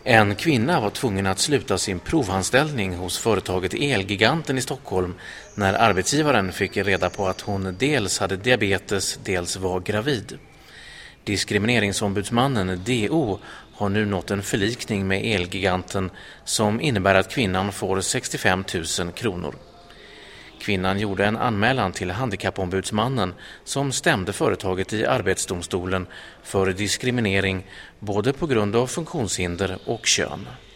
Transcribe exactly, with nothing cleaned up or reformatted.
En kvinna var tvungen att sluta sin provanställning hos företaget Elgiganten i Stockholm när arbetsgivaren fick reda på att hon dels hade diabetes, dels var gravid. Diskrimineringsombudsmannen D O har nu nått en förlikning med Elgiganten som innebär att kvinnan får sextiofem tusen kronor. Kvinnan gjorde en anmälan till handikappombudsmannen som stämde företaget i Arbetsdomstolen för diskriminering både på grund av funktionshinder och kön.